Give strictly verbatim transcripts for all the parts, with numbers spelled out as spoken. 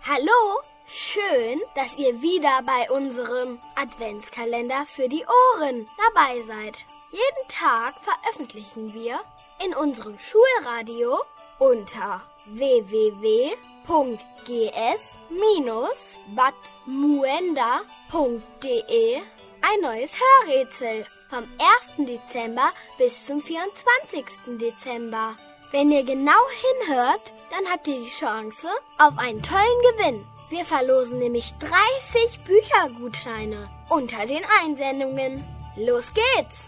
Hallo, schön, dass ihr wieder bei unserem Adventskalender für die Ohren dabei seid. Jeden Tag veröffentlichen wir in unserem Schulradio unter w w w punkt g s bindestrich bad muenda punkt d e ein neues Hörrätsel vom ersten Dezember bis zum vierundzwanzigsten Dezember. Wenn ihr genau hinhört, dann habt ihr die Chance auf einen tollen Gewinn. Wir verlosen nämlich dreißig Büchergutscheine unter den Einsendungen. Los geht's!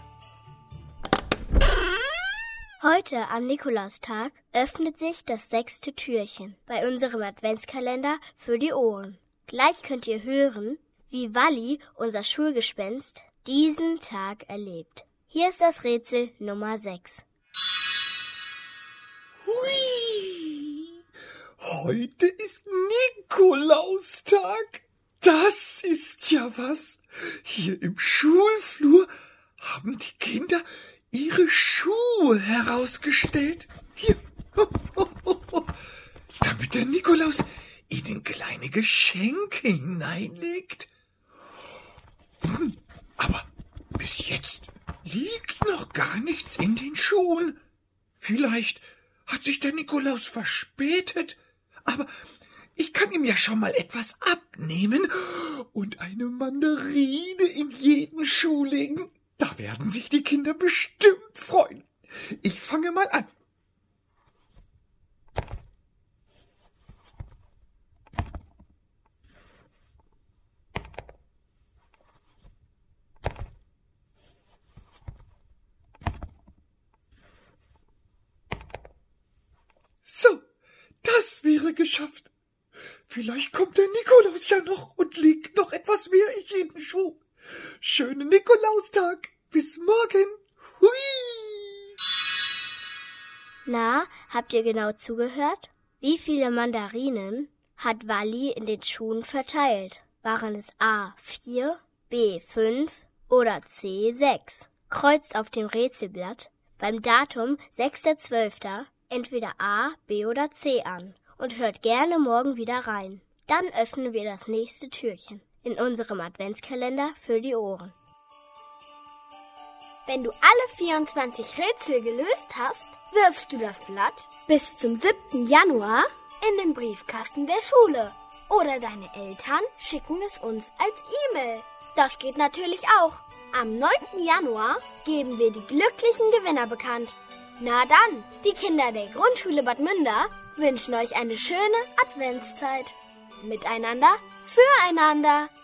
Heute am Nikolaustag öffnet sich das sechste Türchen bei unserem Adventskalender für die Ohren. Gleich könnt ihr hören, wie Walli, unser Schulgespenst, diesen Tag erlebt. Hier ist das Rätsel Nummer sechs. Hui! Heute ist Nikolaustag. Das ist ja was. Hier im Schulflur haben die Kinder ihre Schuhe herausgestellt. Hier, damit der Nikolaus ihnen kleine Geschenke hineinlegt. Aber bis jetzt liegt noch gar nichts in den Schuhen. Vielleicht hat sich der Nikolaus verspätet, aber ich kann ihm ja schon mal etwas abnehmen und eine Mandarine in jeden Schuh legen. Da werden sich die Kinder bestimmt freuen. Ich fange mal an. So, das wäre geschafft. Vielleicht kommt der Nikolaus ja noch und legt noch etwas mehr in jeden Schuh. Schönen Nikolaustag. Bis morgen. Hui! Na, habt ihr genau zugehört? Wie viele Mandarinen hat Walli in den Schuhen verteilt? Waren es A vier, B fünf oder C sechs? Kreuzt auf dem Rätselblatt beim Datum sechster zwölfter entweder A, B oder C an und hört gerne morgen wieder rein. Dann öffnen wir das nächste Türchen in unserem Adventskalender für die Ohren. Wenn du alle vierundzwanzig Rätsel gelöst hast, wirfst du das Blatt bis zum siebten Januar in den Briefkasten der Schule. Oder deine Eltern schicken es uns als E-Mail. Das geht natürlich auch. Am neunten Januar geben wir die glücklichen Gewinner bekannt. Na dann, die Kinder der Grundschule Bad Münder wünschen euch eine schöne Adventszeit. Miteinander, füreinander.